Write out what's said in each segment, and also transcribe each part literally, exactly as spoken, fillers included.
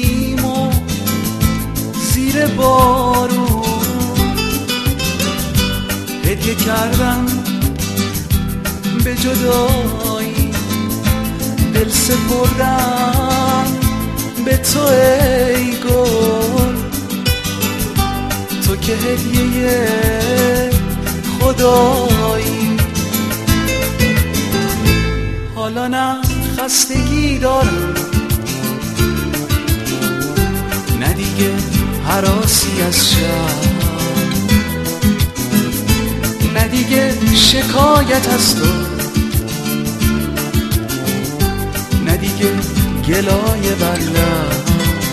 خستگیمو زیر بارون هدیه کردم به جدایی، دل سپردم به تو ای گل، تو که هدیه خدایی. حالا نه خستگی دارم، نه دیگه هراسی از شب، نه دیگه شکایت از تو، نه دیگه گلای بر لب.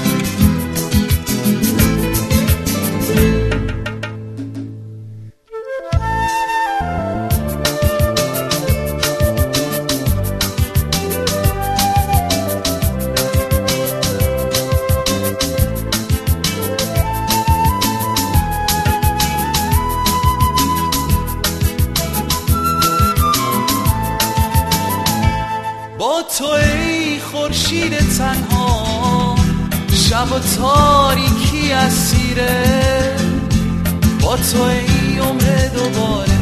با تو ای خورشید تنها، شب و تاریکی اسیره، با تو ای عمر دوباره،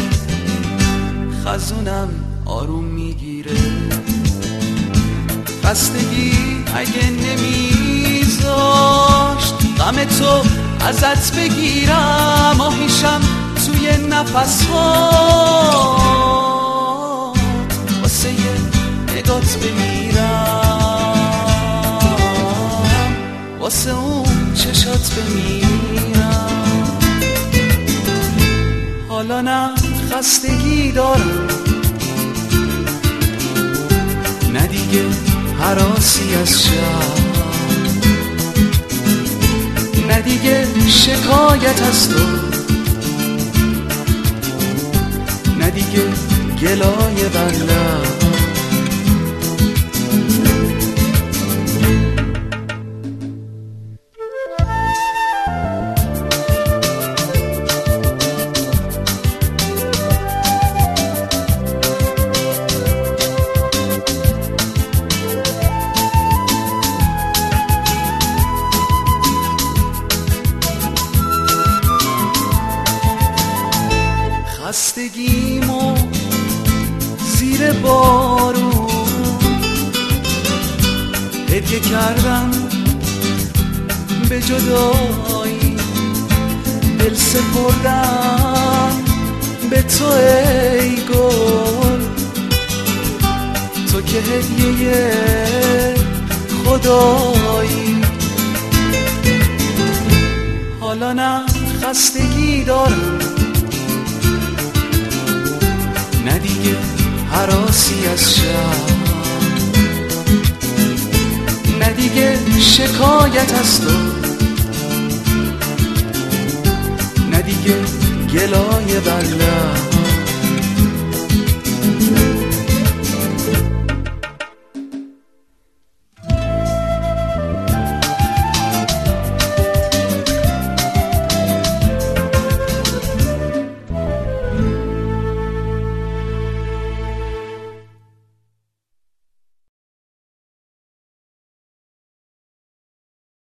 خزونم آروم میگیره. خستگی اگه نمیذاشت غم تو ازت بگیرم، آهیشم توی نفس‌ها واسه نگات بمیرم، واسه اون چشات بمیرم. حالا نه خستگی دارم، نه دیگه هراسی از شب، نه دیگه شکایت از تو، نه دیگه گلای بر لب. خستگیمو زیر بارون هدیه کردم به جدایی، دل سپردم به تو ای گل، تو که هدیه خدایی. حالا نه خستگی دارم، نه دیگه هراسی از شب، نه دیگه شکایت از تو، نه دیگه گلای بر لب.